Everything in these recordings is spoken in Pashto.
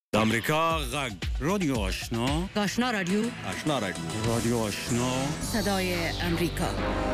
د امریکا غږ رادیو آشنا رادیو رادیو آشنا صدای امریکا.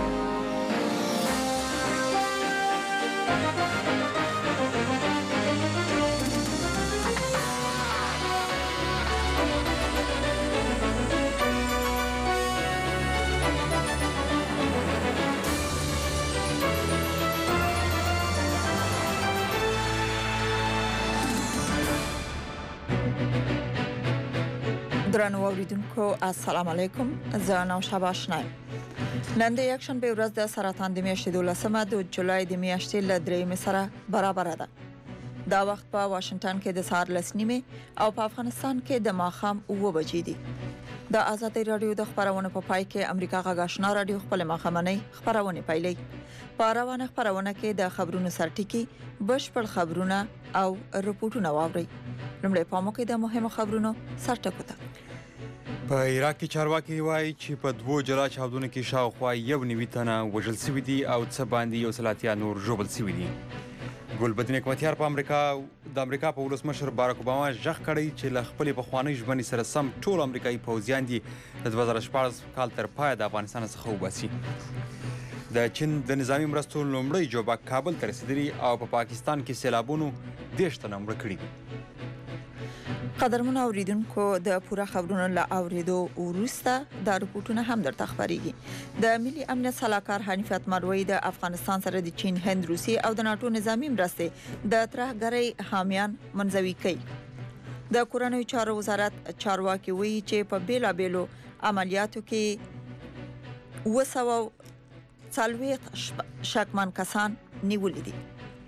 درنو اوریدونکو السلام علیکم. زه نوشابه آشنایم. نن د یکشنبه ورځ د سرطان د میاشتې 12مه د جولای د میاشتې له 3 سره برابر ده. دا وخت په واشنگټن کې د سهار 10:30 او په افغانستان کې د ماښام 9 بجې دي. د آزادۍ رادیو د خبرونو په پای کې امریکا غږ آشنا رادیو خپل ماښامنۍ خبرونه پیلي. په روانه خبرونه کې د خبرونو سرټکی بشپړ خبرونه او رپورټونه واوري. لمړی پامو کې د مهمو خبرونو سرټکو ته. په عراق کې چارواکي وایي چې په 2 جلا چاودنو کې شاوخوا 1.9 تنه وژل شوي دي او څه باندې 130 نور ژوبل شوي دي. ګلبدین حکمتیار په امریکا په ولسمشر باراک اوباما ژغ کړی چې له خپلې پخوانۍ ژمنې سره سم ټول امریکایي پوځیان دي د 2014 کال تر پایه د افغانستان څخه وباسي. د چین د نظامی مرستو لومړی جوبه کابل ته رسیدلی او په پاکستان کې سیلابونو 10 تنه مړه کړي دي. قدرمن اوریدونکو د پوره خبرونو له اوریدو وروسته د رپورټونو هم درته خبريږي. د ملي امنیت صلاحکار حنیف اتمروي د افغانستان سره د چین، هند، روسیې او د ناتو نظامی مرستې د ترهګرۍ حامیان منځوي کوي. د کورنیو چارو وزارت چارواکي وایي چې په بیلابېلو عملیاتو کې 240 شکمن کسان نیولي دي.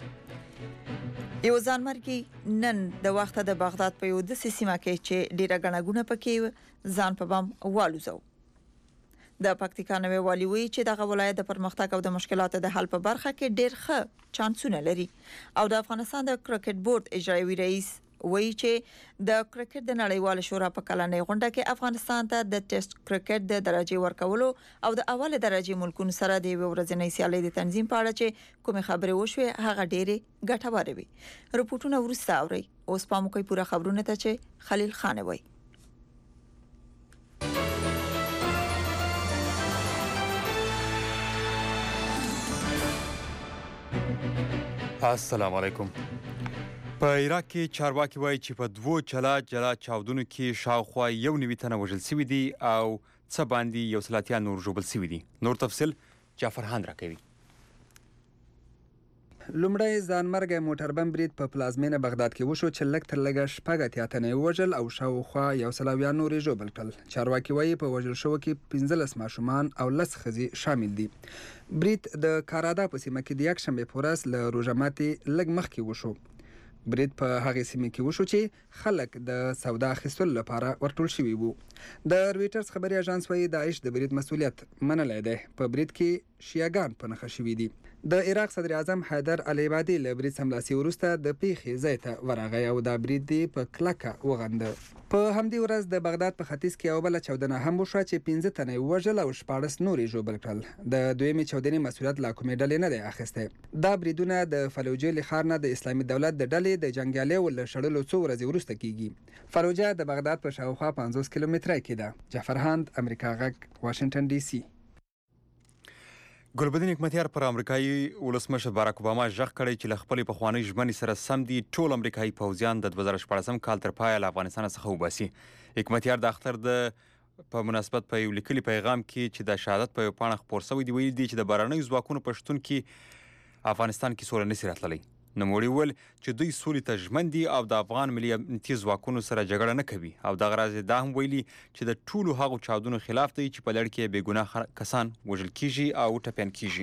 یو ځانمرګي نن د وخت د بغداد په یو د سیمه کې چې ډیره غنګونه پکې ځان په بم والوزو. د پکتیکا نوې والی وی چې دغه ولایت د پرمختګ او د مشکلاتو د حل په برخه کې ډیر ښه چانسونه لري او د افغانستان د کرکټ بورډ اجرایي رئیس وایي چې د کرکټ د نړیوال شورا په کلنۍ غونډه کې افغانستان ته د ټیسټ کرکټ د درجه ورکولو او د اوله درجه ملکونو سره د ورځنۍ سیالۍ د تنظیم په اړه چې کومه خبره وشوه هغه ډېره ګټوره وي. رپورټونه ورسته اوري. اوس پامو کوي پوره خبرونه ته چې خلیل خان وایي. السلام علیکم. په عراق کې چارواکي وایي چې په 2 جلا چاودنو کې شاوخوا 1.9 تنه وژل شوي دي او څه باندې 130 نور ژوبل شوي دي. نور تفصیل جعفر هاند راکوي. لومړی ځانمرګی موټر بم برید په پلازمینه بغداد کې وشو چې لږ تر لږه 80 تنه وژل او شاوخوا 100 نور ژوبل کړل. چارواکي وایي په وژل شوو کې 15 ماشومان او 10 ښځې شامل دي. برید د کارادا په سیمه کې د یکشنبې په ورځ له روژه ماتي لږ مخکې وشو. برید په هغه سیمه کې وشو چې خلک د سودا اخیستلو لپاره ورټول شوي وو. د رویټرز خبري اژانس وایي داعش د برید مسؤلیت منلی دی. په برید کې شیعاګان په نښه شوي دي. د عراق صدر اعظم حیدر العبادي له برید سملاسي وروسته د پیښې ځای ته ورغی او دا برید دی په کلکه وغنده. په همدې ورځ د بغداد په ختیځ کې یو بل چاودنه هم وشوه چې 15 تنه وژل او 14 نور ژوبل کړل. د دویمې چاودنې مسؤلیت لا کومې ډلې نه دی اخیستی. دا بریدونه د فلوجې له ښار نه د اسلامي دولت د ډلې د جنګیالیو له شړلو څو ورځې وروسته کیږي. فلوجه د بغداد په شاوخوا 50 کیلومتره کې ده. جعفر هاند، امریکا غږ، واشنگټن ډي سي. ګلبدین حکمتیار پر امریکایي ولسمشر باراک اوباما ژغ کړی چې له خپلې پخوانۍ ژمنې سره سم دي ټول امریکایي پوځیان د 2014 کال تر پایه له افغانستان څخه وباسي. حکمتیار د اختر په مناسبت په یو لیکلي پیغام کې چې د شهادت په یو پاڼه خپور شوی دی ویلي دي چې د بهرنیو ځواکونو په شتون کې افغانستان کې سوله نشي راتللی. نوموړي وویل چې دوی سولې ته ژمن دي او د افغان ملي امنیتي ځواکونو سره جګړه نه کوي او دغه راز دا هم ویلي چې د ټولو هغو چاودنو خلاف دی چې په لړ کې بې ګناه کسان وژل کیږي او ټپیان کیږي.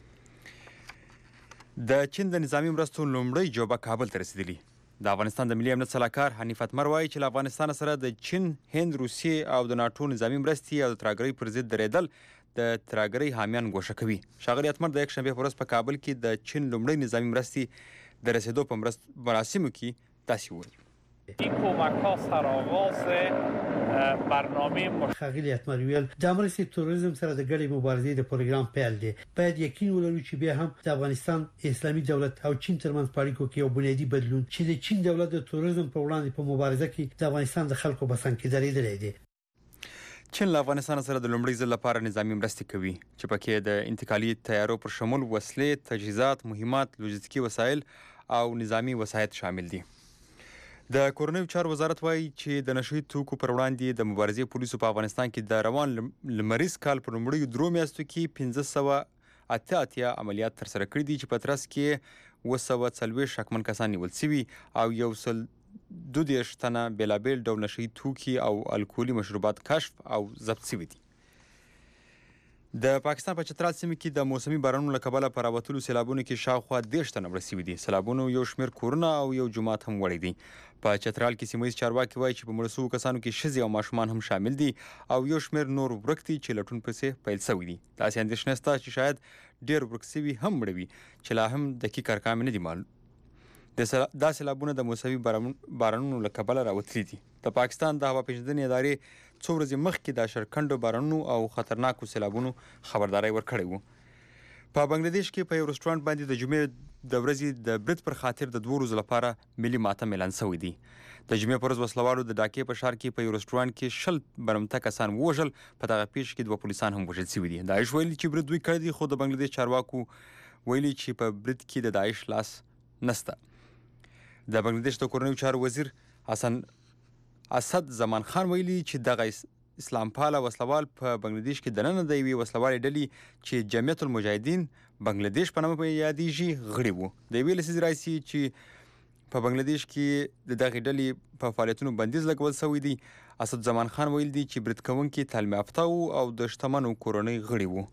د چین د نظامی مرستو لومړی جوبه کابل ته رسیدلی. د افغانستان د ملي امنیت صلاحکار حنیف اتمر وایي چې له افغانستان سره د چین، هند، روسیې او د ناتو نظامی مرستې او د ترهګرۍ پر ضد درېدل د ترهګرۍ حامیان ګوښه کوي. ښاغلي اتمر د یکشنبې په ورځ په کابل کې د چین لومړۍ نظامی مرستې د رسیدو په مراسمو کې داسې وویل. این کمک‌ها سرآغاز برنامه ښاغلي اتمر ویل د مرستې تروریزم سره د ګډې مبارزې د پروګرام پیل دی. باید یقین ولرو چې بیا هم د افغانستان اسلامي دولت او چین ترمنځ اړیکو کې یو بنیادی بدلون چې د چین دولت د تروریزم پر وړاندې په مبارزه کې د افغانستان د خلکو په څنګ کې درېدلی دی. چین له افغانستان سره د لومړي ځل لپاره نظامی مرستې کوي چې پکې د انتقالي تیارو پر شمول وسلې، تجهیزات، مهمات، لوجستیکي وسایل او نظامی وسایط شامل دي. د کورنیو چارو وزارت وایي چې د نشهیي توکو پر وړاندې د مبارزې پولیسو په افغانستان کې د روان لمریز کال پر لومړیو 3 میاشتو کې 1588 عملیات ترسره کړي دي چې په ترڅ کې 240 شکمن کسان نیول شوي او 122 تنه بېلابېل ډول نشهیي توکي او الکولي مشروبات کشف او ضبط شوي دي. د پاکستان په چترال سیمه کې د موسمي بارانونو له کبله په راوتلو سیلابونو کې شاوخوا 10 تنه مړه شوي دي. سیلابونو یو شمېر کورونه او یو جومات هم وړی دی. په چترال کې سیمه ییز چارواکي وایي چې په مړه شوو کسانو کې ښځې او ماشومان هم شامل دي او یو شمېر نور ورک دي چې لټون پسې پیل شوی دي. داسې اندېښنه شته چې شاید ډېر ورک شوي هم مړه وي چې لا هم دقیق ارقام نه دي معلوم. دا سیلابونه د موسمي بارانونو له کبله راوتلي دي. د پاکستان د هوا پیژندنې ادارې څو ورځې مخکې د شرکندو بارانونو او خطرناکو سیلابونو خبرداری ورکړی و. په بنگلاديش کې په یو رستورانت باندې د جمعې د ورځې د برید پر خاطر د 2 ورځو لپاره ملي ماتم اعلان شوی دی. د جمعې پر ورځ وسلوالو د ډاکې په ښار کې په یو رستورانت کې 60 برمته کسان ووژل. په دغه پیښه کې 2 پولیسان هم وژل شوي دي. داعش ویلي چې برید دوی کړی دی، خو د بنگلاديش چارواکو ویلي چې په برید کې د داعش لاس نسته. د بنگلاديش د کورنیو چارو وزیر حسن اسد زمان خان ویلي چې دغه اسلام پاله وسلوال په بنگلاديش کې دننه د یوې وسلوالې ډلې چې جمعیت المجاهدین بنگلاديش په نامه یادېږي غړي وو. د یوې لسیزې راځي چې په بنگلاديش کې د دغې ډلې په فعالیتونو بندیز لګول شوی دی. اسد زمان خان ویل دي چې برید کوونکي تعلیم یافته وو او د شتمنو کورنۍ غړي وو.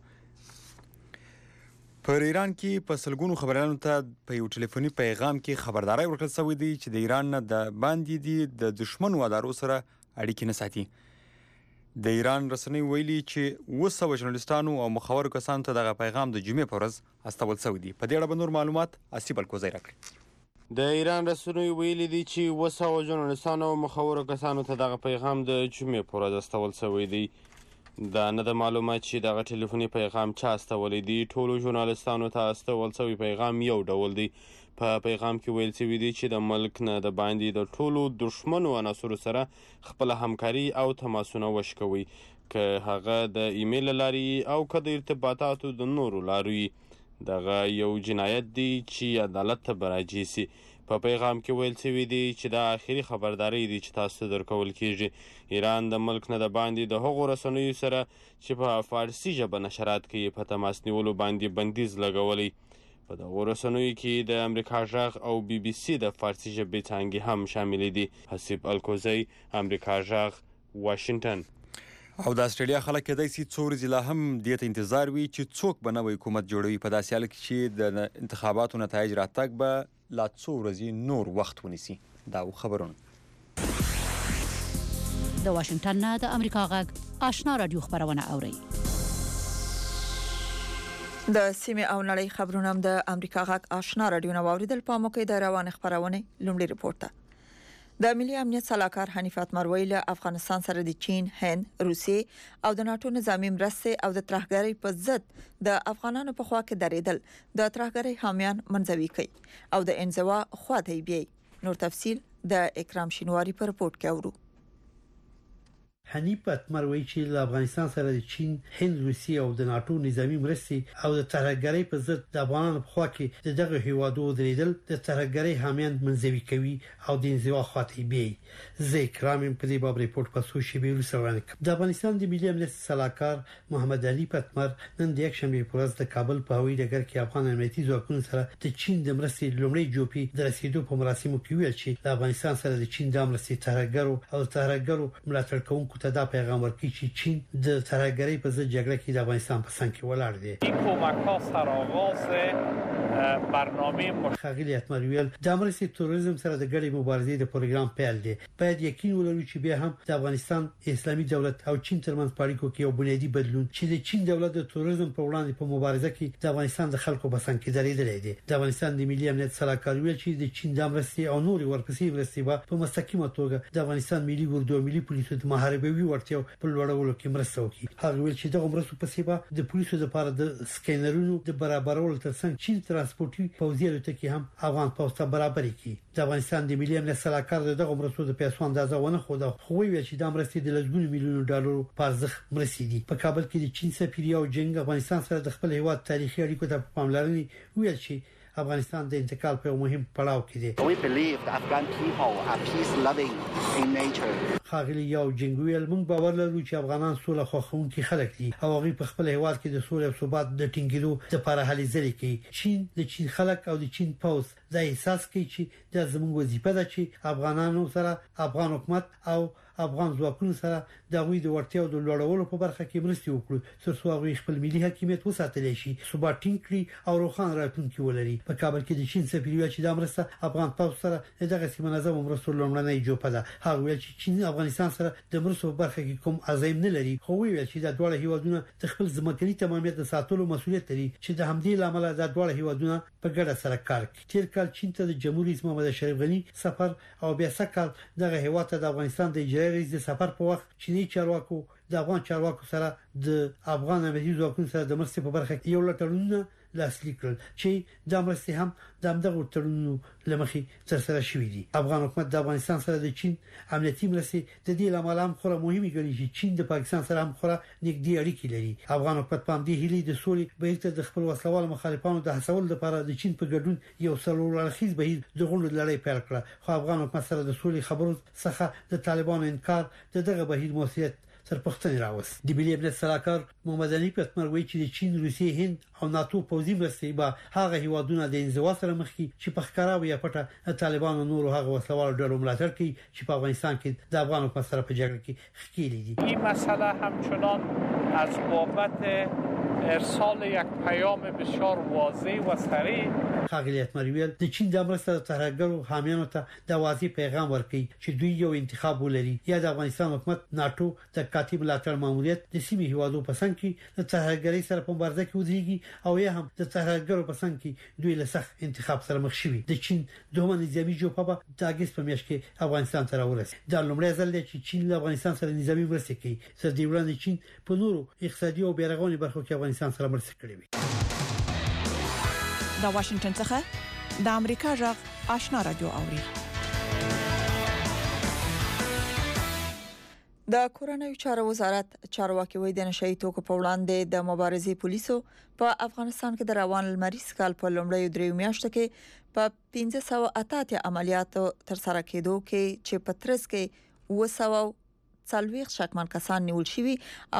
پر ایران کې په سلګونو خبريالانو ته په یو ټلیفوني پیغام کې خبرداري ورکړل شوې دي چې د ایران نه د باندې دي د دشمنو ادارو سره اړیکې نه ساتي. د ایران رسنۍ ویلي چې 200 ژورنالیستانو او مخورو کسانو ته دغه پیغام د جمعې په ورځ استول شوی دی. په دې اړه به نور معلومات اسیب الکوزی راکړي. د ایران رسنۍ ویلي دي چې 200 ژورنالیستانو او مخورو کسانو ته دغه پیغام د جمعې په ورځ استول شوی دی. دا نه د معلومات چې دغه ټلیفوني پیغام چا استولی دی. ټولو ژورنالیستانو ته استول شوی پیغام یو ډول دی. په پیغام کې ویل شوي دي چې د ملک نه د باندې د ټولو دشمنو عناصرو سره خپله همکاري او تماسونه وشکوي، که هغه د ایمیل له لارې او که د ارتباطاتو د نورو لارو وي. دغه یو جنایت دی چې عدالت ته به راجع سي. په پیغام کې ویل شوي دي چې دا آخري خبرداری دی چې تاسو ته درکول کیږي. ایران د ملک نه د باندې د هغو رسنیو سره چې په فارسي ژبه نشرات کوي په تماس نیولو باندې بندیز لګولی. په دغو رسنیو کې د امریکا غږ او بي بي سي د فارسي ژبې څانګې هم شاملې دي. حسیب الکوزی، امریکا غږ، واشنګټن. او د استرالیا خلک کېدای شي څو ورځې لا هم دې ته انتظار وي چې څوک به نوی حکومت جوړوي. په داسې حال کې چې د انتخاباتو نتایج راتګ به لا څو ورځې نور وخت ونیسي. دا خبرونه د واشنګټن نه د امریکا غږ آشنا رادیو خبرونه اوري. د سیمه او نړۍ خبرونه هم د امریکا غږ آشنا رادیو نو اوریدل. په موقع د روان خبرونه لومړی رپورټ د ملي امنیت صلاحکار حنیف اتمر ویل افغانستان سره د چین، هند، روسیې او د ناتو نظامی مرستې او د ترهګرۍ په ضد د افغانانو په خوا کې درېدل د ترهګرۍ حامیان منځوي کوي او د انزوا خواته بي. نور تفصيل د اکرام شینواری په رپورت کې اورو. حنیف اتمر وایي چې له افغانستان سره د چین، هند، روسیې او د ناتو نظامی مرستې او د ترهګرۍ په ضد د افغانانو په خوا کې د دغه هیوادو درېدل د ترهګرۍ حامیان منځوي کوي او د انزوا خواته بي. زه اکرام په دې باب رپورت په سوشي بیرو سره د افغانستان د ملي امنیت صلاحکار محمد علي اتمر نن د یکشنبه په ورځ د کابل په هوایي ډګر کې افغان امنیتي ځواکونو سره د چین د مرستې لومړی جوپي د رسیدو په مراسمو کې ویل چې د افغانستان سره د چین د مرستې ترهګرو او ترهګرو ملاتړ کوونکو ته دا پیغام ورکړي چې چین د ترهګرۍ په ضد جګړه کې د افغانستان په څنګ کې ولاړ دی. این کمک‌ها سر آغاز برنامه ښاغلي اتمر ویل د مرستې تروریزم سره د ګډې مبارزې د پروګرام پیل دی. باید یقین ولرو چې بیا هم د افغانستان اسلامي دولت او چین ترمنځ اړیکو کې یو بنیادی بدلون چې د چین دولت د تروریزم په وړاندې په مبارزه کې د افغانستان د خلکو په څنګ کې درېدلی دی. د افغانستان د ملي امنیت صلاحکار ویل چې د چین د مرستې او نور ورپسې مرستې په مستقیمه توګه د افغانستان ملي ګوردو ملي پولیسو د محاربې تجربوي وړتیا په لوړولو کې مرسته وکړي. هغه ویل چې دغه مرستو په سیبه د پولیسو لپاره د سکینرونو د برابرولو ترڅنګ چین ترانسپورتي پوځي الوتکې هم افغان پوځ ته برابرې کړي. د افغانستان د ملي امنیت سلاکار دغه مرستو د پیسو اندازه ونه خو دا خو ویل چې د مرستې د لږونو میلیونو ډالرو په ارزښت مرستې دي. په کابل کې د چین سفیر او جنگ افغانستان سره د خپل هیواد تاریخي اړیکو ته پاملرنه ویل چې افغانستان د انتقال په مهم پړاو کې دی. We believe the Afghan people are peace loving in nature. خاغلی یو جنگویل موږ باور لرو چې افغانان سوله خوښونکي خلک دي او هغه په خپل هیواد کې د سولې او ثبات د ټینګېدو لپاره هلې ځلې کوي. چین د چین خلک او د چین پوځ دا احساس کوي چې د زموږ وظیفه ده چې افغانانو سره افغان حکومت او افغان ځواکونو سره د غوي د ورتیاو د لوړولو په برخه کې مرستې وکړو ترڅو هغه خپل ملي حاکمیت وساتلی شي، ثبات ټینګ کړي او روښانه راتلونکي ولري. په کابل کې د چین سفیر ویل چې د مرسته افغان پوځ سره دغه سیمه منظم مرستو لومړنۍ جوپه ده. هغه ویل چې چین افغانستان سره د مرستو په برخه کې کوم عزم نه لري، خو ویل چې د دوه هیوادونو د خپل ځمکني تمامیت د ساتلو مسؤلیت لري چې د همدې لامل د دوه هیوادونو په ګډه سره کار کوي. تیر کال چین ته د جمهور رئیس محمد اشرف غنی سفر او بیا سکهال دغه هیواد ته د افغانستان د اجرایي رئیس د سفر په وخت چینی چارواکو د افغان چارواکو سره د افغان امنیتي ځواکونو سره د مرستې په برخه کې یو لټړونه لاسلیک کړل چې د مرستې هم د دغه تړونونو لمخې ترسره شوې دي. افغان حکومت د افغانستان سره د چین امنیتي مرستې د دې لامل هم خورا مهمه ګڼي چې چین د پاکستان سره هم خورا نږدې اړیکې لري. افغان حکومت په دې هلي د سولې بهیر د خپل وسلوال مخالفانو د حسول لپاره د چین په ګډون یو څلور اړخیز بهیر د غونډې لړۍ پیل کړه، خو افغان حکومت سره د سولې خبرو څخه د طالبانو انکار دغه بهیر موثریت سرپختنې راوست. د ملي امنیت سلاکار محمد علي پتمر وایي چې د چین، روسیې، هند او ناتو پوځي مرستې به هغه هیوادونه د انزوا سره مخ کړي چې په ښکارا یا پټه طالبانو نور هغه وسلوال ډلو ملاتړ کوي چې په افغانستان کې د افغان حکومت سره په جګړه کې ښکېلې دي. این مسئله همچنان از بابت ارسال یک پیام بسیار واضح و صریح خاغلیت مریویل د چین د مرسته ترهګرو حامیانو ته د واضح پیغام ورکړي چې دوی یو انتخاب ولري، یا د افغانستان حکومت ناتو د کاتب ملاتړ ماموریت د سیمې هیوادو په څنګ کې د ترهګرۍ سره په مبارزه کې ودرېږي او یا هم د ترهګرو په څنګ کې دوی له سخت انتخاب سره مخ شي. د چین دوه نظامی جوپه د اگست په میاشت کې افغانستان ته راورسېد. د لومړي ځل چې چین له افغانستان سره نظامی مرسته کوي، تر دې وړاندې چین په نورو اقتصادي او بیرغونی برخو کې افغانستان سره مرسته کړې وي. د واشنگټن څخه د امریکا غږ آشنا رادیو اوري. د کورنیو چارو وزارت چارواکي وایي د نشئی توکو په وړاندې د مبارزې پولیسو په افغانستان کې د روان لمریز کال په لومړیو دریو میاشتو کې په 1588 عملیاتو تر سره کېدو کې چې په ترڅ کې 240 شکمن کسان نیول شوي او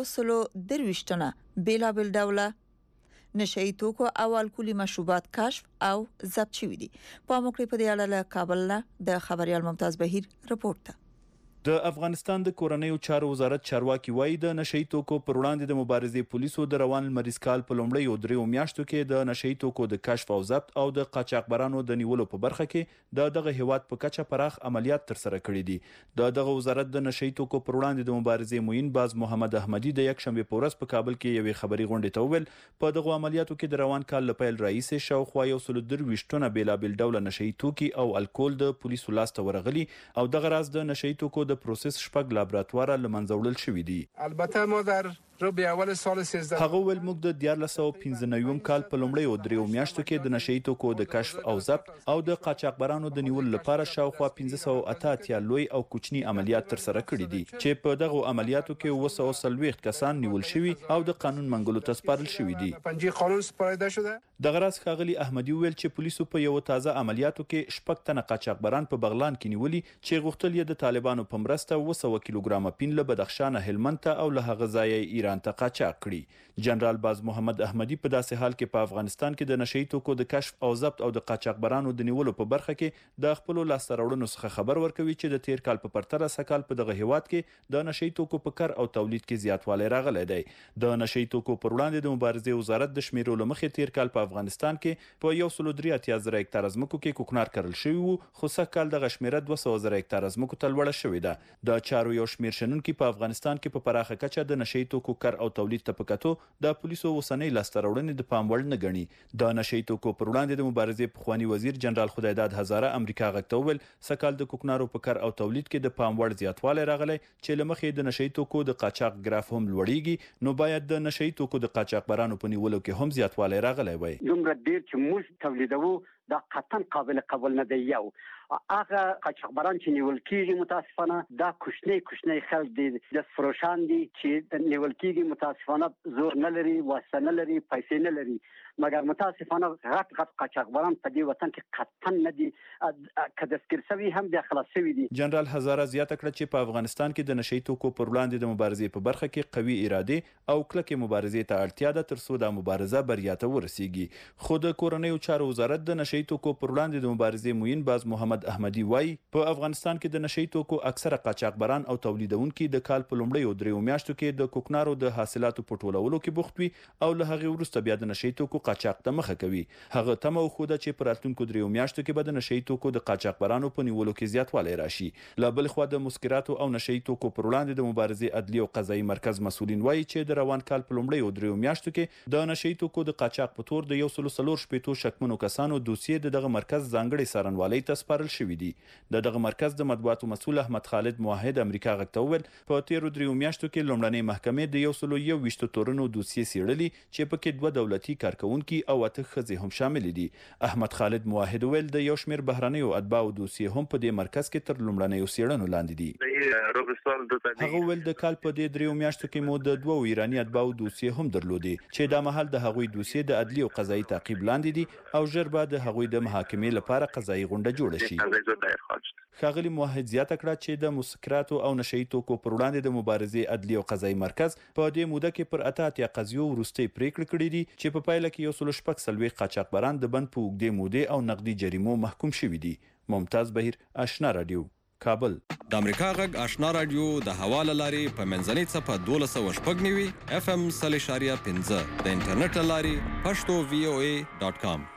123 بیلابل ډوله نشئی توکو او الکولي مشروبات کشف او ضبط شوي دي. په موقع په دی اړه له کابل نه د خبريال ممتاز بهیر رپورټ ده. د افغانستان د کورنیو چارو وزارت چارواکي وایي د نشئی توکو پر وړاندې د مبارزې پولیسو د روان لمریز کال په لومړیو دریو میاشتو کې د نشئی توکو د کشف او ضبط او د قاچاقبرانو د نیولو په برخه کې دغه هیواد په کچه پراخ عملیات تر سره کړي دي. دغه وزارت د نشئی توکو پر وړاندې د مبارزې موین باز محمد احمدي د یک شنبه په ورځ په کابل کې یوې خبري غونډې ته وویل په دغه عملیاتو کې د روان کال لپاره رئیس شاوخوا 123 بیلابل ډول نشئی توکي او الکول د پولیسو لاسته ورغلي او دغه راز د نشئی توکو د پروسس شپږ لابراتوار لمنځه وړل شوې دي. البته ما در ربع اول سال 13 هغه ول موږ د 1415 کال په لومړیو دریو میاشتو کې د نشئی توکو د کشف او ضبط او د قاچاقبرانو د نیول لپاره شاوخوا 1588 لوی او کوچني عملیات تر سره کړي دي چې په دغه عملیاتو کې 240 کسان نیول شوي او د قانون منګولو ته سپارل شوي دي. پنځه قانون سپارل شوه. دغه راز خاغلی احمدي ویل چې پولیسو په یو تازه عملیاتو کې شپږ تنه قاچاقبران په بغلان کې نیولي چې غوښتل یې د طالبانو په مرسته 200 کیلوګرام پین له بدخشان هلمند ته او له هغه ځای ایران ته قاچاق کړي. جنرال باز محمد احمدي په داسې حال کې په افغانستان کې د نشئی توکو د کشف او ضبط او د قاچاقبرانو د نیولو په برخه کې د خپل لاسته راوړنو څخه خبر ورکوي چې د تیر کال په پرتله سکهال په دغه هیواد کې د نشئی توکو په کار او تولید کې زیاتوالی راغلی دی. د نشئی توکو پر وړاندې د مبارزې وزارت د شمیرو لمخې تیر کال په افغانستان کې په 183 هکتار ځمکو کې کوکنار کرل شوی وو، خو سکهال دغه شمیره 200 هکتار ځمکو ته لوړه شوې ده. د چارو یو شمیر شنونکي په افغانستان کې په پراخه کچه د نشئی توکو کار او تولید ته پکاتو د پولیسو وسنۍ لاسته راوړنې د پام وړ نه ګڼي. د نشئی توکو پر وړاندې د مبارزې پخوانی وزیر جنرال خدایداد هزاره امریکا غږ ته وویل سکهال د کوکنارو په کار او تولید کې د پام وړ زیاتوالی راغلی چې له مخې د نشئی توکو د قاچاق ګراف هم لوړیږي نو باید د نشئی توکو د قاچاقبرانو په نیولو کې هم زیاتوالی راغلی وای. دومره ډیر چې موږ تولیدوو دا قطعا قابل قبول نه دی. یو هغه قاچاقبران چې نیول کیږي متاسفانه دا کوچنی خلک دي د فروشان دي چې نیول کیږي متاسفانه زور نه لري واسطه نه لري پیسې نه لري مګر متاسفانه غټ قاچاقبران په دې وطن کې قطعا نه دي که دستګیر شوي هم بیا خلاص شوي دي. جنرال هزاره زیاته کړه چې په افغانستان کې د نشئی توکو پر وړاندې د مبارزې په برخه کې قوي اراده او کلکې مبارزې ته اړتیا ده ترڅو دا مبارزه بریا ته ورسیږي. خو د کورنیو چارو وزارت د نشئی توکو پر وړاندې د مبارزې موین باز محمد احمدي وایي په افغانستان کې د نشئی توکو اکثره قاچاقبران او تولیدونکي د کال په لومړیو 3 میاشتو کې د کوکنارو د حاصلاتو په ټولولو کې بوخت وي او له هغې وروسته بیا د نشئی توکو قاچاق ته مخه کوي. هغه تمه وښوده چې په راتلونکو 3 میاشتو کې به د نشئی توکو د قاچاقبرانو په نیولو کې زیاتوالی راشي. له بل خوا د مسکراتو او نشئی توکو پر وړاندې د مبارزې عدلي او قضایي مرکز مسؤلین وایي چې د روان کال په لومړیو 3 میاشتو کې د نشئی توکو د قاچاق په تور د 140 شکمنو کسانو دوسیې د دغه مرکز ځانګړي څارنوالۍ ته سپارل شوي دي. د دغه مرکز د مطبوعاتو مسؤل احمد خالد موحد امریکا غږ ته وویل په تیرو 3 میاشتو کې لومړنۍ محکمې د 121 تورنو دوسیې څیړلي چې پکې 2 دولتي کارکونکي او 8 ښځې هم شامل دي. احمد خالد موحد وویل د یو شمېر بهرنیو اتباعو دوسیې هم په دې مرکز کې تر لومړنیو څیړنو لاندې دي. هغه وویل د کال په دې 3 میاشتو کې مو د 2 ایراني اتباعو دوسیې هم درلودې چې دا مهال د هغوی دوسیې د عدلي او قضایي تعقیب لاندې دي او ژر به د هغوی د محاکمې لپاره قضایي غونډه جوړه شي. ښاغلي موحد زیاته کړه چې د مسکراتو او نشئی توکو پر وړاندې د مبارزې عدلي او قضایي مرکز په دې موده کې پر 8 قضیو وروستۍ پریکړې کړې دي چې په پایله کې 140 قاچاقبران د بند په اوږدې مودې او نقدي جریمو محکوم شوي دي. ممتاز بهیر آشنا رادیو کابل. د امریکا غږ آشنا رادیو د حواله لاري په منځنۍ صفه 12.9 FM 3.15 د انټرنیټ لاري pashto.voa.com.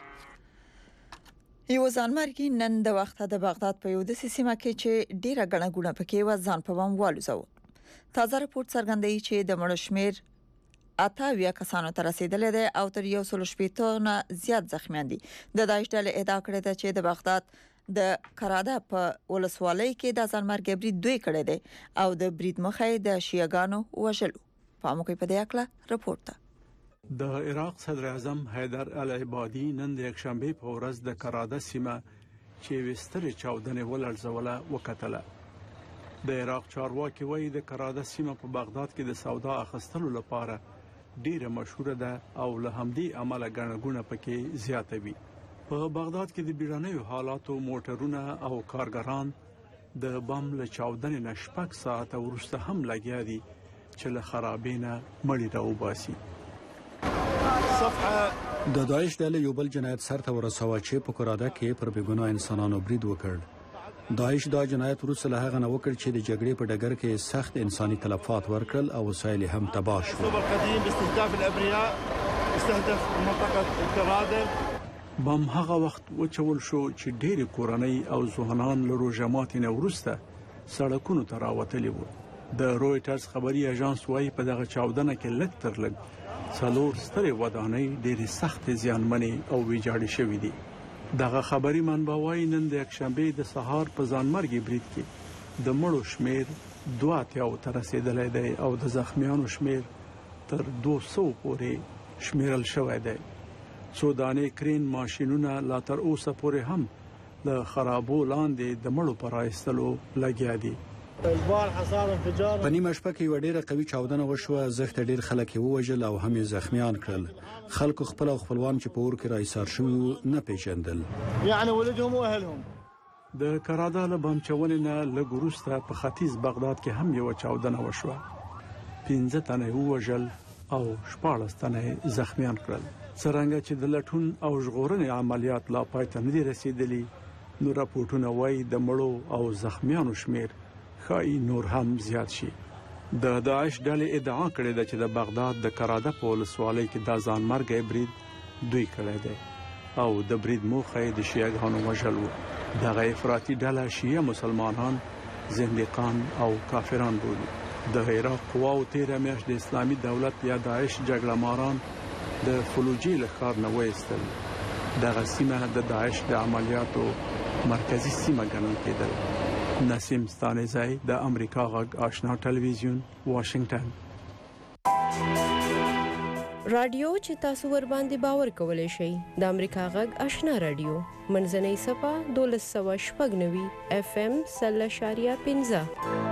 یو ځانمرګي نن د وخت د بغداد په یو د سیمه کې چې ډیره غڼه ګونه پکې و ځان په بم والوزو. تازه راپورټ څرګندوي چې د مړو شمیر 88 کسانو ته رسیدلې ده او تر 140 نه زیات زخمیان دي. د داعش ډلې ادعا کړې ده چې د بغداد د کراده په ولسوالۍ کې د ځانمرګي برید دوی کړی دی او د برید مخې د شیعاګانو وژلو. په موقع په دې اړه راپورټ ده. د عراق صدر اعظم حیدر العبادي نن د یکشنبه په ورځ د کراده سیمه چې وسترې چاودنې ولړزوله وکتله. د عراق چارواکي وایي د کراده سیمه په بغداد کې د سودا اخیستلو لپاره ډیره مشهوره ده او له همدې امله ګڼه ګوڼه پکې زیاته وي. په بغداد کې د بیړنیو حالاتو موټرونه او کارګران د بم له چاودنې نه 6 ساعته وروسته هم لګیا دي چې له خرابې نه مړي راوباسي. د داعش ډلې یو بل جنایت سرته ورساوه چې په کراده کې پر بېګناه انسانانو برید وکړ. داعش دا جنایت وروسته له هغه نه وکړ چې د جګړې په ډګر کې سخت انساني تلفات ورکړل او وسایل هم تباه شول. بم هغه وخت وچول شو چې ډېری کورنۍ او ځوانان له روژه ماتي نه وروسته سړکونو ته راوتلي وو. د رویټرز خبري اژانس وايي په دغه چاودنه کې لږ تر لږ 4 سترې ودانۍ ډېرې سخت زیانمنې او ویجاړې شوې دي. دغه خبري منبع وايي نن د یکشنبه د سهار په ځانمرګي برید کې د مړو شمیر 82 ته رسیدلی دی او د زخمیانو شمیر تر 200 پورې شمیرل شوی دی. څو دانې کرین ماشینونه لا تر اوسه پورې هم د خرابو لاندې د مړو پر راایستلو لګیا دي. په نیمه شپه کې یو ډیره قوي چاودنه وشوه. زخت ډیر خلک ووژل او هم زخمیان کړل. خلکو خپل او خپلوان چې په اور کې راایسار شوي نه پیژندل. یعنی ولدهم او اهلهم. د کراده له بم چاودنې نه لږ وروسته په ختیځ بغداد کې هم یو چاودنه وشوه. 15 تنه ووژل او 14 تنه زخمیان کړل. څرنګه چې د لټون او ژغورنې عملیات لا پای ته نه دي رسیدلي نو راپورټونه وايي د مړو او زخمیانو شمیر خای نور هم زیات شي. د داعش ډلې ادعا کړې ده چې د بغداد د کراده په ولسوالۍ کې د ځانمرګي برید دوی کړی دی او د برید موخه د شیعاګانو وژل و. دغه افراطي ډله شیعه مسلمانان زندقان او کافران بولي. د عراق قواو 13 میاشت د اسلامي دولت یا داعش جګړه ماران د فلوجي له ښار نه وایستل. دغه سیمه د داعش د عملیاتو مرکزی سیمه ګڼل کېدل. نسیم ستانزی د امریکا غږ آشنا ټلویزیون واشنگټن. رادیو چې تاسو ور باندې باور کولای شئ د امریکا غږ آشنا رادیو منځنۍ صفه 1290 FM 0.15.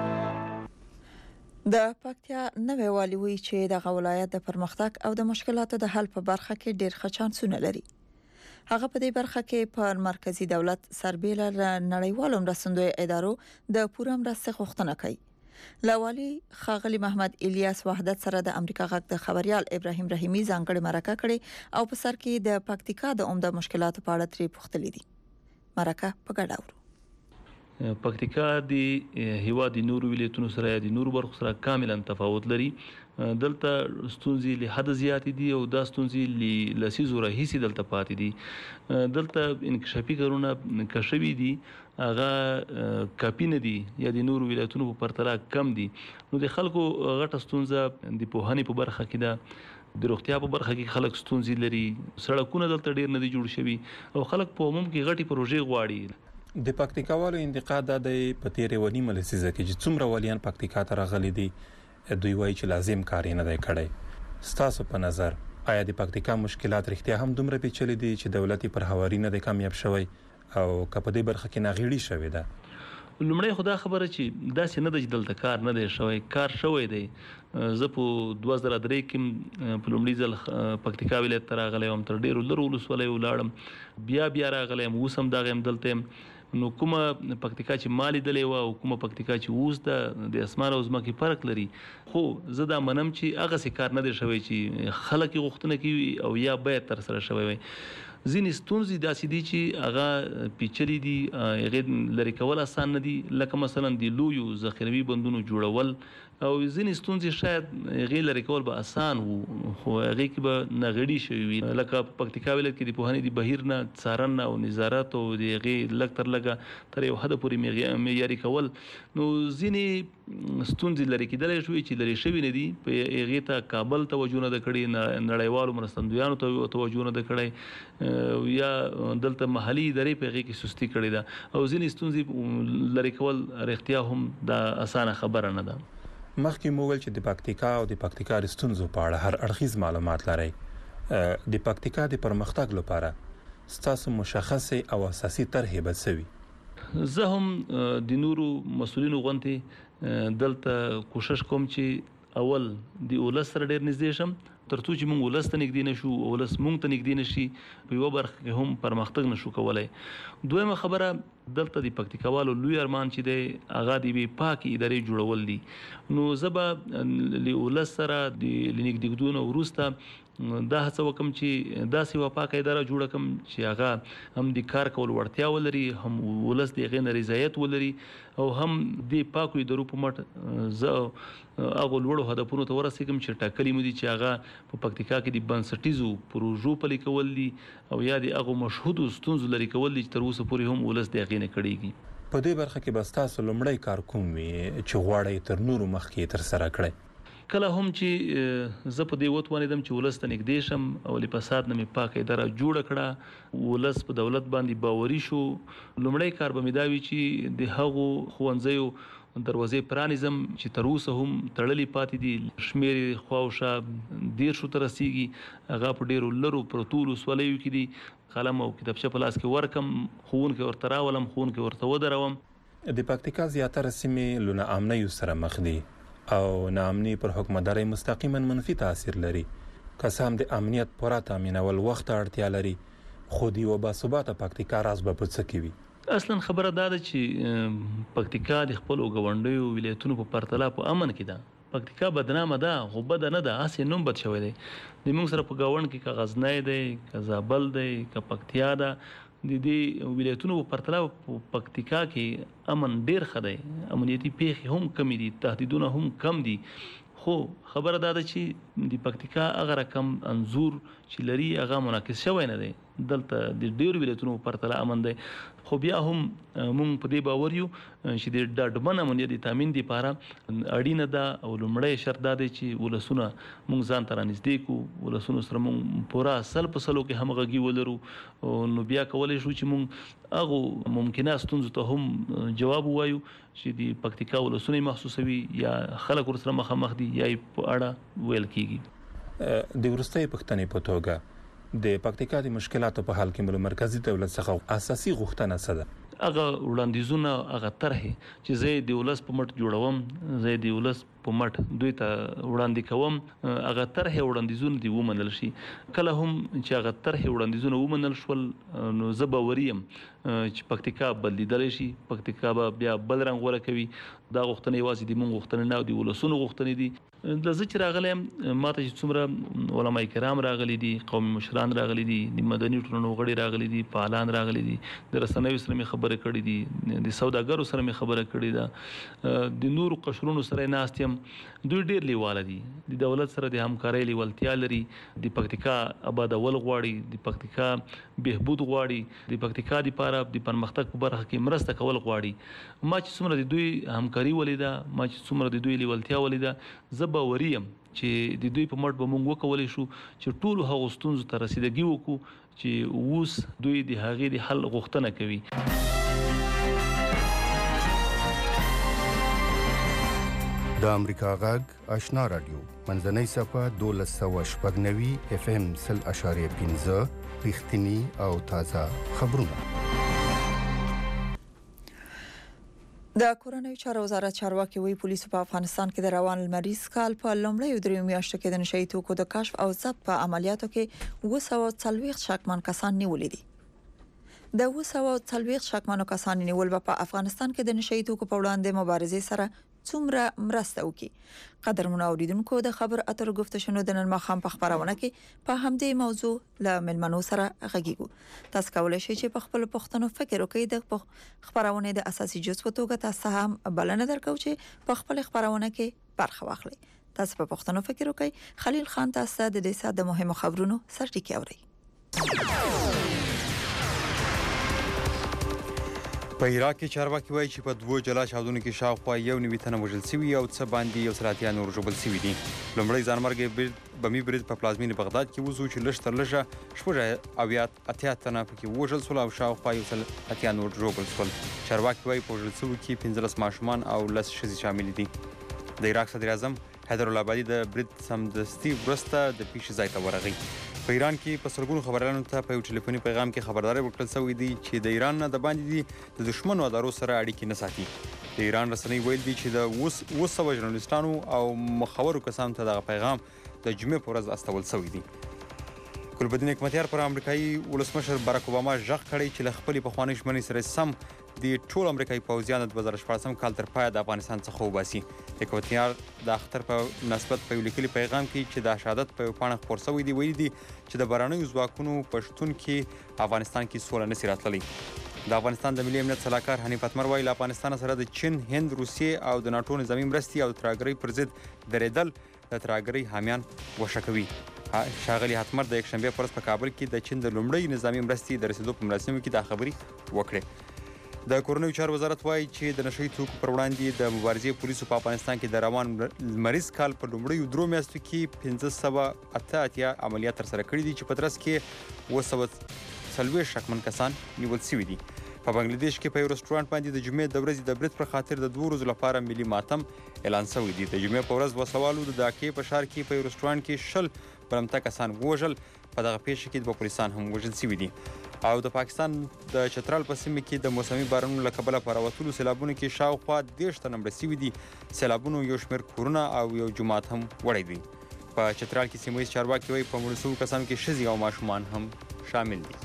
د پکتیا نوې والي وی چې د ولایت د پرمختګ او د مشکلاتو د حل په برخه کې ډېر ښه چانسونه لري. هغه په دې برخه کې پر مرکزی دولت سربېره نړیوالو مرستندوی ادارو د پوره مرستې غوښتنه کوي. لاوالي خاغلی محمد الیاس وحدت سره د امریکا غږ د خبريال ابراهیم رحیمی ځانګړي مرکه کړي او په سر کې د پکتیکا د عمده مشکلاتو په اړه تری پوښتلې دي. مرکه په ګډه اورو. پکتیکا د هیواد د نورو ولایتونو سره د نورو برخو سره کاملا تفاوت لري. دلته ستونزې له حد زیات دي او دا ستونزې لسیزو راهیسې دلته پاتې دي. دلته انکشافي کارونه کشوي دي هغه کاپی نه دي یا د نورو ولایتونو په پرتله کم دي. نو د خلکو غټه ستونزه د پوهنې په برخه کې ده، د روغتیا په برخه کې خلک ستونزې لري، سړکونه دلته ډیر نه دي جوړ شوي او خلک په عموم کې غټي پروژې غواړي. د پکتیکاوالو انتقاد د پتیرې ونی ملسیزه کې چې څومره ولیان پکتیکا ته راغلي دي دوی وایي چې لازم کار نه دی کړی. ستاسو په نظر آیا د پکتیکا مشکلات رښتیا هم دومره پیچلي دي چې دولت پر هواري نه دی کامیاب شوی او کپ دې برخه کې ناغېړي شوی ده؟ لومړی خدا خبره چې داسې نه د دلته کار نه دی شوی، کار شوی دی. زه په 2003 کې په لومړي ځل پکتیکا ولایت ته راغلی وم، تر ډیرو لرو ولسوالیو ولاړم، بیا راغلی یم، اوس هم دغه یم دلته. نو کومه پکتیکا چې مالی دلې و او کومه پکتیکا چې اوس د اسمان او ځمکې فرق لري، خو زه دا منم چې هغه څه کار نه دی شوی چې خلک غوښتنه کوي او یا باید تر سره شوی وي. ځینې ستونزې داسې دي چې هغه پیچلي دي، هغه لري کول آسان نه دي، لکه مثلا د لویو ذخیروي بندونو جوړول او ځینې ستونزې شاید هغه لري کول به آسان وو خو هغه کې به نغړي شوی وي. لکه پکتیکا ولایت کې د پوهنې د بهیر نه څارنه او نظارت او د هغه لږ تر لږه تر یو حد پورې معیاري کول. نو ځینې ستونزې لري کېدلی شوی چې لري شوی نه دي، په هغه ته کابل توجه نه کړي، نړیوالو مرستندویانو ته توجه نه کړي یا دلته محلي ادارې په هغه کې سستی کړې ده او ځینې ستونزې لري کول رښتیا هم د اسانه خبره نه ده. مخکې مو ویل چې د پکتیکا او د پکتیکا د ستونزو په اړه هر اړخیز معلومات لرئ. د پکتیکا د پرمختګ لپاره ستاسو مشخصه او اساسي طرحې به څه وي؟ زه هم د نورو مسؤلینو غونډې دلته کوشش کوم چې اول د ولس سره ډیر نږدې شم ترڅو چې موږ ولس ته نږدې نشو او ولس موږ ته نږدې نشي، په یو برخه کې هم پرمختګ نشو کولای. دویمه خبره دلته د پکتیکاوالو لوی ارمان چې دی هغه د پاکي ادارې جوړول دي. نو زبا له ولس سره د لنګدګدون ورسته دا هڅه وکم چې داسې و پاکه اداره جوړ کم چې هغه هم د کار کول ورتیا ولري، هم ولس د غیر رضایت ولري او هم د پاکو ادارو په مټ زه هغه لوړو هدفونو ته ورسېږم چې ټاکلي مو دي چې هغه په پکتیکا کې د بنسټیزو پروژو پلي کول دي او یا د هغه مشهودو ستونزو لري کول دي چې تر اوسه پورې هم ولس د هغې نه کړيږي. په دې برخه کې بس تاسو لومړی کار کوم وي چې غواړئ تر نورو مخکې تر سره کړئ؟ کله هم چې زه په دې وتوانیدم چې ولس ته نږدې شم او له فساد نه مې پاکه اداره جوړ کړه، ولس په دولت باندې باوري شو. لومړی کار به مې دا وی چې د هغو ښوونځیو دروازې پرانیزم چې تر اوسه هم تړلې پاتې دي، شمیر خواوشا 10 تر رسیدي، هغه په ډیرو لرو پروتول وسولیو کې دي. قلم او کتابچه په لاس کې ورکم، خون کې ورته راولم، خون کې ورته ودروم. د پکتیکا زیاتره سیمې لونه امنیو سره مخ دي او ناامني پر حکومتداري مستقیما منفي تاثیر لري. قسم د امنیت پوره تامینول وخت اړتیا لري، خو دی و با ثبات پکتیکا راز به پڅ کی وي. اصلا خبره دا ده چې پکتیکا د خپل غونډیو ولایتونو په پرتله په امن کې ده. پکتیکا بدنامه ده، خو بد نه ده، اسې نوم بد شوی دی. د موږ سره په غونډ کې کاغذنۍ دی، کزابل دی، کپکتیا ده، د دې ولایتونو په پرتله په پکتیکا کې امن ډیر ښه دی، امنیتي پیښې هم کم دي، تهدیدونه هم کم دي. خو خبره دا ده چې د پکتیکا هغه رقم انزور چې لري هغه منعکس شوی نه دی. دلته د ډیرو ولایتونو پرتله امن دی خو بیا هم مونږ په دې باور یو چې د ډاډمن امنیت د تامین لپاره اړینه ده او لومړی شرط دا دی چې ولسونه مونږ ځان ته رانږدې کړو ولسونو سره مونږ پوره سل په سلو کې همغږي ولرو نو بیا کولی شو چې مونږ هغه ممکنه ستونزو ته هم جواب ووایو چې د پکتیکا ولسونه محسوسوي یا خلک ورسره مخامخ دي یا په اړه ویل کیږي د ورستۍ پښتنې په توګه د پکتیکا د مشکلاتو په حل کې مرکزی دولت څخه اساسي غوښتنه څه ده هغه وړاندیزونه هغه طرحې چې زه د ولس په مټ جوړوم زه د ولس په مټ دوی ته وړاندې کوم هغه طرحې وړاندیزونه دی ومنل شي کله هم چې هغه طرحې وړاندیزونه ومنل شول نو زه باوري یم چې پکتیکا بدلیدلی شي پکتیکا به بیا بل رنګ غوره کوي دا غوښتنې یوازې د مونږ غوښتنې نه د ولسونو غوښتنې دي د زه چې راغلی یم ماته چې څومره علما کرام راغلي دي قومي مشران راغلي دي د مدني ټولنو غړي راغلي دي فعالان راغلي دي د رسنیو سره مې خبرې کړې دي د سوداګرو سره مې خبره کړې ده د نورو قشرونو سره ناست یم دوی ډېر لیواله دي د دولت سره د همکارۍ لیوالتیا لري د پکتیکا آبادول غواړي د پکتیکا بهبود غواړي د پکتیکا لپاره د پرمختګ په برخه کې مرسته کول غواړي ما چې څومره د دوی همکاري ولیده ما چې څومره د دوی لیوالتیا ولیده زه باوري یم چې د دوی په مټ به مونږ وکولی شو چې ټولو هغو ستونزو ته رسیدګي وکړو چې اوس دوی د هغې د حل غوښتنه کوي د امریکا غږ آشنا رادیو منځنۍ صفه 1290 FM 0.15 رښتینی او تازه خبرونه د کورنیو چارو وزارت چارواکي وی پولیسو په افغانستان کې د روان لمریز کال په لومړیو دریو میاشتو کې د نشئی توکو د کشف او ضبط په عملیاتو کې 240 شکمن کسان نیولې دي د 240 شکمنو کسان نیول په افغانستان کې د نشئی توکو په وړاندې مبارزې سره څومره مرسته وکړي قدرمن اوریدونکو د خبر اتر گفتشنو د نن مخام په خبرونه کې په همدې موضوع له ملمنو سره غږیږو تاسو کولای شئ چې په خپل پښتنو فکر وکړئ د خبرونه د اساسي جزء په توګه تاسو هم بلنه درکو چې په خپل خبرونه کې برخه واخلئ تاسو په پښتنو فکر وکړئ خلیل خان تاسو د دې ساده مهمو خبرونو سرټکی اورئ په عراق کې چارواکي وایي چې په دوه جلا چاودنو کې شاوخوا 1.9 تنه وژل شوي او څه باندې 180 نور ژوبل شوي دي لومړی ځانمرګي بمي برید په پلازمینې بغداد کې وزو چې لږ تر لږه شپږ اتیا تنه پکې وژل شول او شاوخوا 180 نور ژوبل شول چارواکي وایي په وژل شوو کې 15 ماشومان او 10 ښځې شامل دي د عراق صدر اعظم حیدر العبادي د برید سمدستي وروسته د پیښې ځای ته ورغی په ایران کې په سلګونو خبريالانو ته په یو ټلیفوني پیغام کې خبرداري ورکړل شوې دي چې د ایران نه د باندې دي د دشمن ادارو سره اړیکې نه ساتي د ایران رسنۍ ویل دي چې د 200 ژورنالستانو او مخورو کسانو ته د پیغام د جمعې په ورځ استول شوی دي ګلبدین حکمتیار پر امریکایي ولسمشر باراک اوباما ژغ کړی چې له خپلې پخوانۍ ژمنې سره سم د ټول امریکایي پوځیان د 2014 کال تر پایه د افغانستان څخه وباسي حکمتیار د اختر په مناسبت په لیکلي پیغام کې چې د شهادت په پاڼه خپور شوی دی ویلي دي چې د بهرنیو ځواکونو پښتون کې افغانستان کې سوله نشي راتللی د افغانستان د ملي امنیت صلاحکار حنیف اتمر وایي له افغانستان سره د چین هند روسیې او د ناتو نظامي مرستې او ترهګرۍ پر ضد درېدل د ترهګرۍ حامیان وشکوي ښاغلي اتمر د یکشنبې په ورځ په کابل کې د چین د لومړۍ نظامي مرستې د رسیدو په مراسمو کې دا خبرې وکړې د کورنیو چارو وزارت وایي چې د نشئی توکو پر وړاندې د مبارزې پولیسو په افغانستان کې د روان لمریز کال په لومړیو درو میاشتو کې 588 عملیات ترسره کړي دي چې په ترڅ کې 240 شکمن کسان نیول شوي دي په بنگلاديش کې په یو رستورانت باندې د جمعې د ورځې د برید پر خاطر د 2 ورځو لپاره ملي ماتم اعلان شوی دی د جمعې په ورځ وسوالو د داکې په شهر کې په یو رستورانت کې 10 برمته کسان وژل په دغه پیښه کې د پولیسان هم وژل شوي دي او د پاکستان د چترال په سیمه کې د موسمي بارانونو له کبله په راوتلو سیلابونو کې شاوخوا 10 تنه مړه شوي دي سیلابونو یو شمېر کورونه او یو جومات هم وړی دی په چترال کې سیمه ییز چارواکي وایي په مړو شویو کسانو کې ښځې او ماشومان هم شامل دي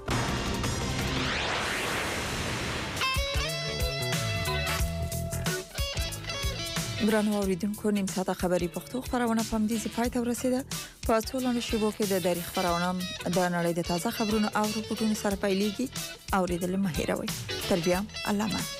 ګرانو اوریدونکو نیم ساعته خبري پښتو خبرونه په دې ځای ته ورسیده په ټولنو شبکو کې د تاریخ خبرونه د نړۍ د تازه خبرونو او رپورټونو سره پیلېږي اوریدل مه هېروئ تر بیا الله امان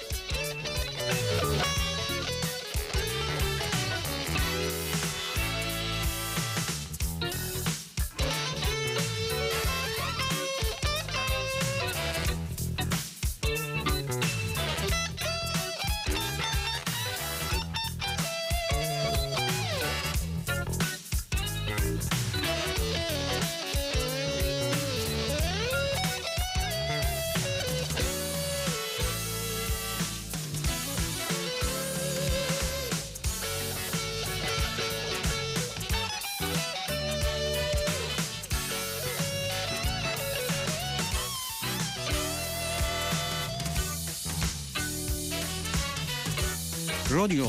رادیو